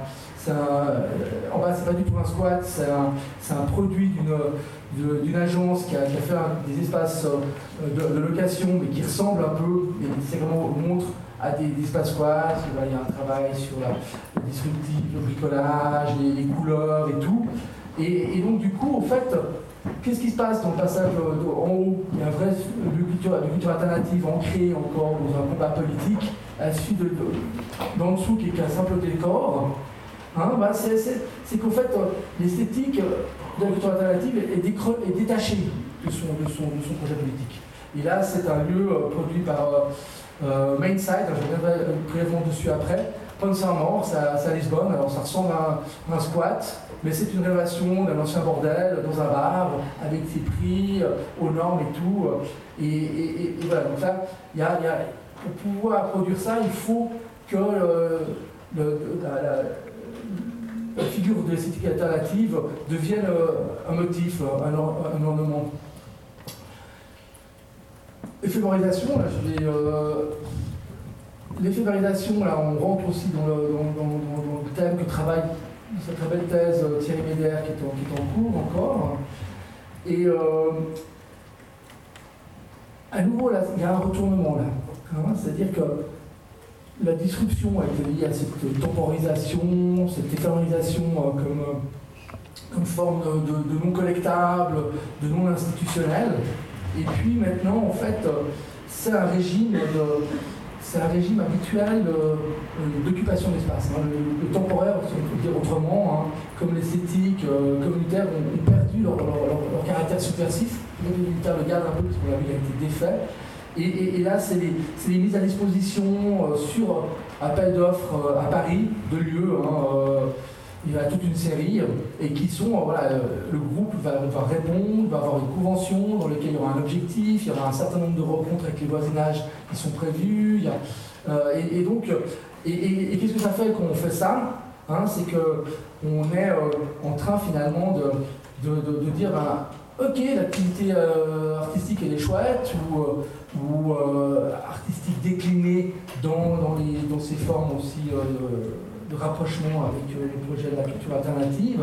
Speaker 1: en bas, c'est pas du tout un squat, c'est un produit d'une agence qui a fait des espaces de location, mais qui ressemble un peu, et c'est vraiment montre à des espaces squats. Il y a un travail sur le disruptif, le bricolage, les couleurs et tout. Et donc, du coup, en fait, qu'est-ce qui se passe dans le passage en haut? Il y a un vrai de culture alternative ancrée encore dans un combat politique, à la suite d'en dessous qui est qu'un simple décor. Hein, c'est qu'en fait, l'esthétique de la culture alternative est détachée de son projet politique. Et là, c'est un lieu produit par Mainside, je reviendrai brièvement dessus après. Ponce Mort, c'est à Lisbonne, alors ça ressemble à un squat, mais c'est une rénovation d'un ancien bordel dans un bar, avec ses prix, aux normes et tout. Et voilà, donc là, pour pouvoir produire ça, il faut que la figure de l'esthétique alternative devienne un motif, un ornement. éphémérisation, là, l'éphémérisation, là, on rentre aussi dans le thème que travaille cette très belle thèse Thierry Médère qui est en cours encore. Et à nouveau, là, il y a un retournement là. Hein, c'est-à-dire que la disruption a été liée à cette temporisation, cette éphémérisation comme forme de non collectable, de non institutionnel. Et puis maintenant, en fait, c'est un régime habituel d'occupation d'espace. Hein. Le temporaire, si on peut dire autrement, hein, comme l'esthétique communautaire, ont perdu leur caractère subversif. Les militaires le gardent un peu parce qu'on a vu qu'il a été défait. Et là, c'est les mises à disposition sur appel d'offres à Paris, de lieux. Hein, il y a toute une série, et qui sont, voilà, le groupe va répondre, va avoir une convention dans laquelle il y aura un objectif, il y aura un certain nombre de rencontres avec les voisinages qui sont prévus. Et donc, qu'est-ce que ça fait quand on fait ça, hein, c'est qu'on est en train finalement de dire, ok, l'activité artistique elle est chouette, ou artistique déclinée dans ses formes aussi de rapprochement avec les projets de la culture alternative.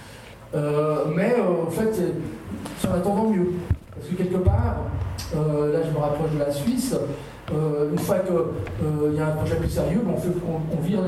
Speaker 1: Mais en fait, c'est en attendant mieux. Parce que quelque part, là je me rapproche de la Suisse, une fois qu'il y a un projet plus sérieux, on vire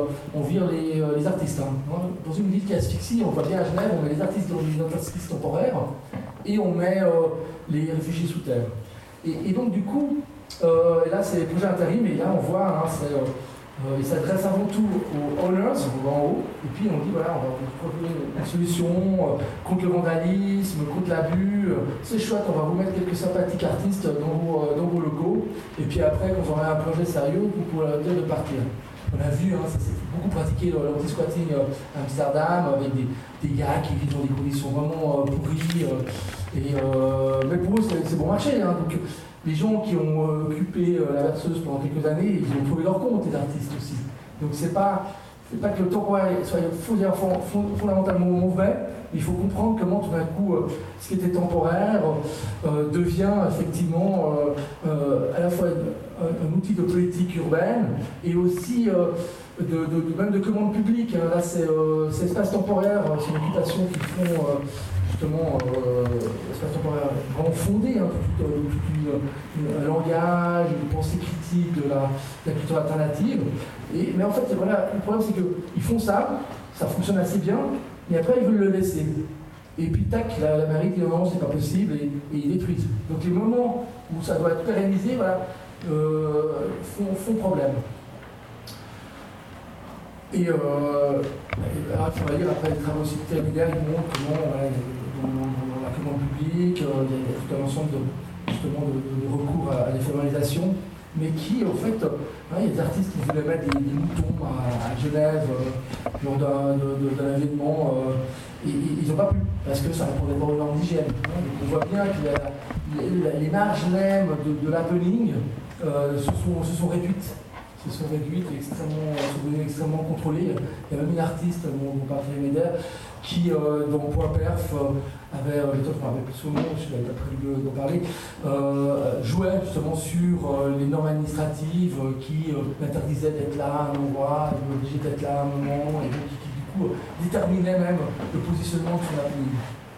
Speaker 1: les artistes. Hein. Dans une ville qui asphyxie, on voit bien à Genève, on met les artistes dans les interstices temporaires et on met les réfugiés sous terre. Et donc du coup, là c'est les projets intérim, et là on voit, hein, il s'adresse avant tout aux owners, on va en haut, et puis on dit voilà, on va trouver une solution contre le vandalisme, contre l'abus. C'est chouette, on va vous mettre quelques sympathiques artistes dans vos locaux, et puis après, quand vous aurez un projet sérieux, vous pourrez leur dire de partir. On a vu, hein, ça s'est beaucoup pratiqué l'anti-squatting à Amsterdam, avec des gars qui vivent dans des conditions vraiment pourries, mais pour eux c'est bon marché. Hein, donc, les gens qui ont occupé la verseuse pendant quelques années, ils ont trouvé leur compte, les artistes aussi. Donc c'est pas que le temporaire soit fondamentalement mauvais, mais il faut comprendre comment tout d'un coup ce qui était temporaire devient effectivement à la fois un outil de politique urbaine et aussi même de commande publique. Là c'est espace temporaire, c'est une occupation qui font justement espace temporaire vraiment fondé, hein, un langage, une pensée critique de la culture alternative. Mais en fait, voilà, le problème c'est qu'ils font ça fonctionne assez bien, mais après ils veulent le laisser. Et puis tac, la mairie dit non, c'est pas possible, et ils détruisent. Donc les moments où ça doit être pérennisé, voilà, font problème. Et là, on va dire, après les travaux aussi terminaires, ils montrent comment, dans la commande publique, il y a tout un ensemble de recours à l'éphémérisation, mais qui, en fait, il y a des artistes qui voulaient mettre des moutons à Genève lors d'un événement, et ils n'ont pas pu, parce que ça répondait pas aux normes d'hygiène. Donc on voit bien que les marges même de l'happening se sont réduites. Se sont réduites et extrêmement contrôlées. Il y a même une artiste, dont parlait Médère, qui, dans Point Perf, avait, je ne me rappelle plus son nom, je n'avais pas prévu d'en parler, jouait justement sur les normes administratives qui l'interdisaient d'être là à un endroit, l'obligeaient d'être là à un moment, et donc qui du coup déterminaient même le positionnement de son happening.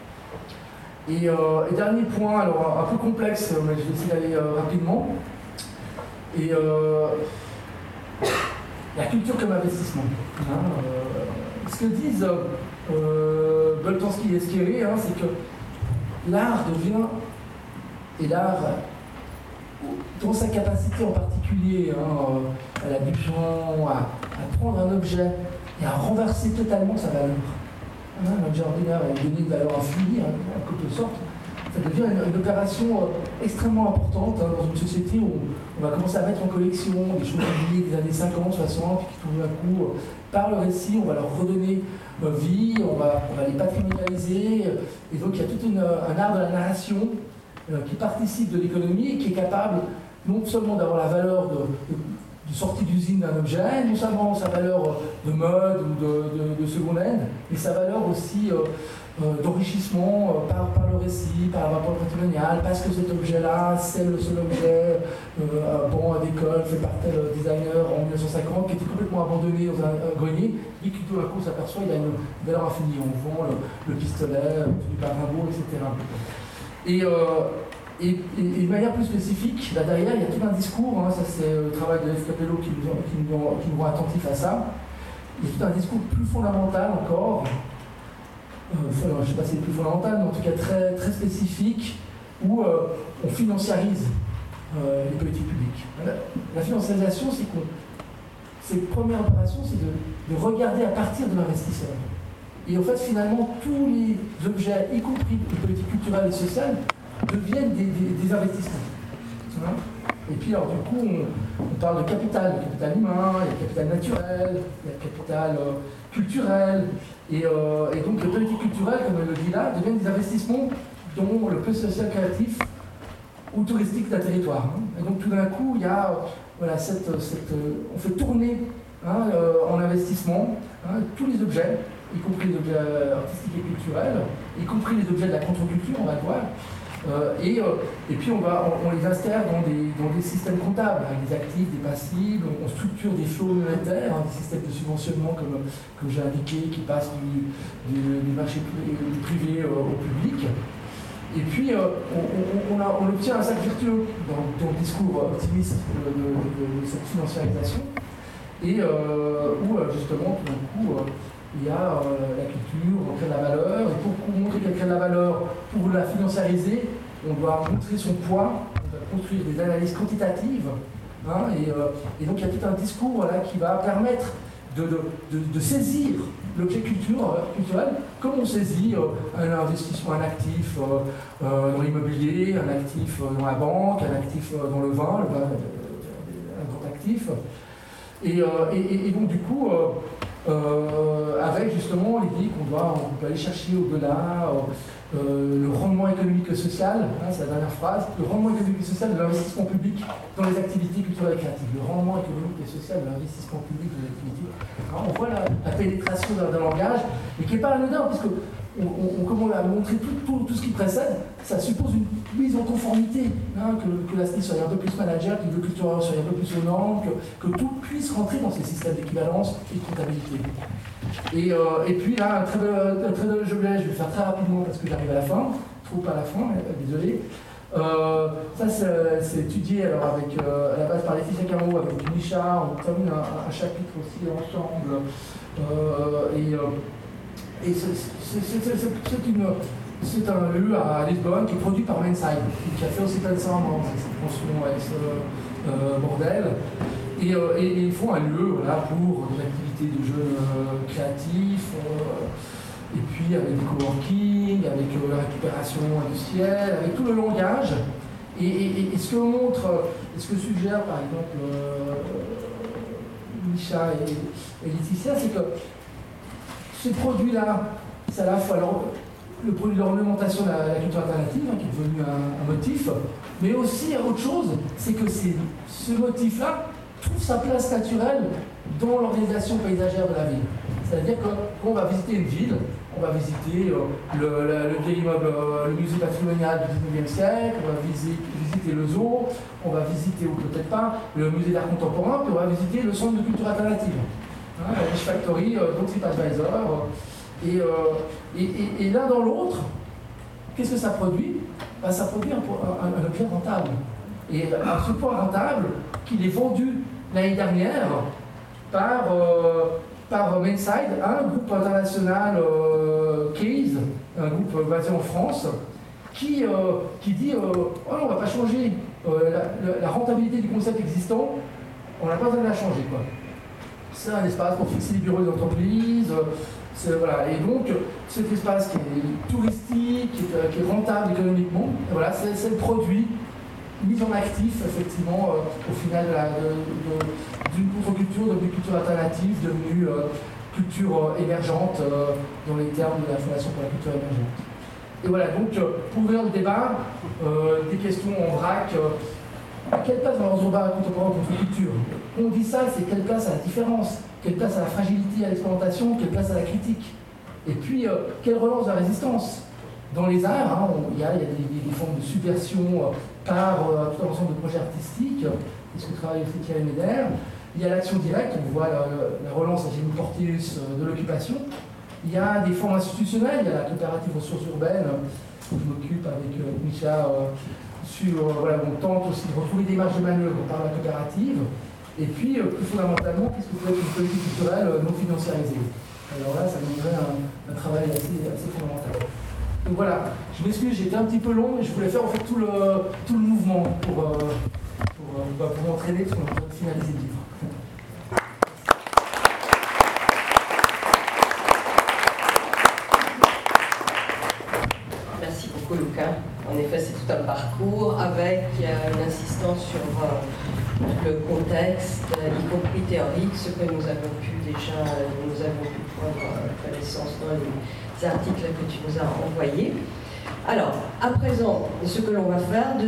Speaker 1: Et dernier point, alors un peu complexe, mais je vais essayer d'aller rapidement. Et la culture comme investissement. Ce que disent Boltanski et Esqueré, c'est que l'art devient, et l'art, dans sa capacité en particulier, à la Duchamp, à prendre un objet et à renverser totalement sa valeur. Un objet ordinaire a donné une valeur infinie, en quelque sorte. Ça devient une opération extrêmement importante dans une société où on va commencer à mettre en collection des choses oubliées des années 50, 60, qui tout d'un coup, par le récit, on va leur redonner vie, on va les patrimonialiser. Et donc il y a tout un art de la narration qui participe de l'économie et qui est capable non seulement d'avoir la valeur de sortie d'usine d'un objet, non seulement sa valeur de mode ou de seconde hand, mais sa valeur aussi d'enrichissement par le récit, par le rapport patrimonial, parce que cet objet-là, c'est le seul objet d'école fait par tel designer en 1950 qui était complètement abandonné dans un grenier, et qui tout d'un coup s'aperçoit qu'il y a une valeur infinie. On vend le pistolet, du Rimbaud, etc. Et de manière plus spécifique, là derrière, il y a tout un discours, ça c'est le travail de F. Capello qui nous rend attentifs à ça. Il y a tout un discours plus fondamental encore, je ne sais pas si c'est plus fondamental, mais en tout cas très, très spécifique, où on financiarise les politiques publiques. La financiarisation, c'est première opération, c'est de regarder à partir de l'investisseur. Et en fait, finalement, tous les objets, y compris les politiques culturelles et sociales, deviennent des investissements. Et puis, alors, du coup, on parle de capital humain, il y a le capital naturel, il y a le capital culturel. Et donc, les politiques culturelles, comme elle le dit là, deviennent des investissements dont le plus social créatif ou touristique d'un territoire. Et donc, tout d'un coup, il y a on fait tourner en investissement tous les objets, y compris les objets artistiques et culturels, y compris les objets de la contre-culture, on va le voir. Et puis on les insère dans des systèmes comptables, avec des actifs, des passifs, on structure des flots monétaires, des systèmes de subventionnement comme j'ai indiqué, qui passent du marché privé au public. Et puis on obtient un cercle vertueux dans le discours optimiste de cette financiarisation, et où justement tout d'un coup il y a la culture, on crée de la valeur, et pour montrer qu'elle crée de la valeur, pour la financiariser, on doit montrer son poids, on doit construire des analyses quantitatives, et donc il y a tout un discours qui va permettre de saisir l'objet culturel comme on saisit un investissement, un actif dans l'immobilier, un actif dans la banque, un actif dans le vin, un grand actif. Et donc du coup, avec justement l'idée qu'on peut aller chercher au-delà le rendement économique et social, c'est la dernière phrase, le rendement économique et social de l'investissement public dans les activités culturelles et créatives. Le rendement économique et social de l'investissement public dans les activités. Alors, on voit la pénétration d'un langage, mais qui n'est pas anodin, parce que comme on l'a montré, tout ce qui précède, ça suppose une mise en conformité, que la SNI soit un peu plus manager, que le culturel soit un peu plus aux normes, que tout puisse rentrer dans ces systèmes d'équivalence et de comptabilité. Et puis là, un très bel objet, je vais le faire très rapidement parce que j'arrive à la fin, trop à la fin, désolé. Ça c'est étudié alors à la base par Laetitia Camo avec Micha, on termine un chapitre aussi ensemble. Et c'est un lieu à Lisbonne qui est produit par Mainside, qui a fait aussi plein de ça en cette pension bordel. Et ils font un lieu pour des activités de jeunes créatifs, et puis avec des coworking, avec la récupération industrielle, avec tout le langage. Et ce que montre, et ce que suggère par exemple Micha et Laetitia, c'est que ces produits-là, c'est à la fois le produit de l'ornementation de la culture alternative, qui est devenu un motif, mais aussi autre chose, c'est que ce motif-là trouve sa place naturelle dans l'organisation paysagère de la ville. C'est-à-dire que quand on va visiter une ville, on va visiter le vieil immeuble, le musée patrimonial du 19e siècle, on va visiter le zoo, on va visiter, ou peut-être pas, le musée d'art contemporain, puis on va visiter le centre de culture alternative. La Wish Factory, donc TripAdvisor, et l'un dans l'autre, qu'est-ce que ça produit ? Ça produit un objet rentable. Et à ce point rentable qu'il est vendu l'année dernière par Mainside, un groupe international Case, un groupe basé en France, qui dit oh non, on ne va pas changer la rentabilité du concept existant, on n'a pas besoin de la changer, quoi. C'est un espace pour fixer les bureaux des entreprises, voilà. Et donc cet espace qui est touristique, qui est rentable économiquement, voilà, c'est le produit mis en actif, effectivement, au final d'une contre-culture devenue culture alternative, devenue culture émergente, dans les termes de la Fondation pour la culture émergente. Et voilà, donc, pour ouvrir le débat, des questions en vrac. À quelle place dans l'ordre urbain contemporain contre-culture ? On dit ça, c'est quelle place à la différence ? Quelle place à la fragilité, à l'expérimentation ? Quelle place à la critique ? Et puis, quelle relance de la résistance? Dans les arts, hein, il y a des formes de subversion par tout un ensemble de projets artistiques, ce que travaille aussi Thierry Médère. Il y a l'action directe, on voit la relance à Génie Porteus de l'occupation. Il y a des formes institutionnelles, il y a la coopérative ressources urbaines, où je m'occupe avec Micha, voilà, on tente aussi de retrouver des marges de manœuvre par la coopérative. Et puis, plus fondamentalement, qu'est-ce que peut être une politique culturelle non financiarisée? Alors là, ça demanderait un travail assez fondamental. Donc voilà, je m'excuse, j'ai été un petit peu long, mais je voulais faire en fait tout le mouvement pour m'entraîner, parce qu'on est en train de finaliser le livre.
Speaker 2: Merci beaucoup, Luca. En effet, c'est tout un parcours avec une insistance sur le contexte, y compris théorique, ce que nous avons pu prendre connaissance dans les articles que tu nous as envoyés. Alors, à présent, ce que l'on va faire,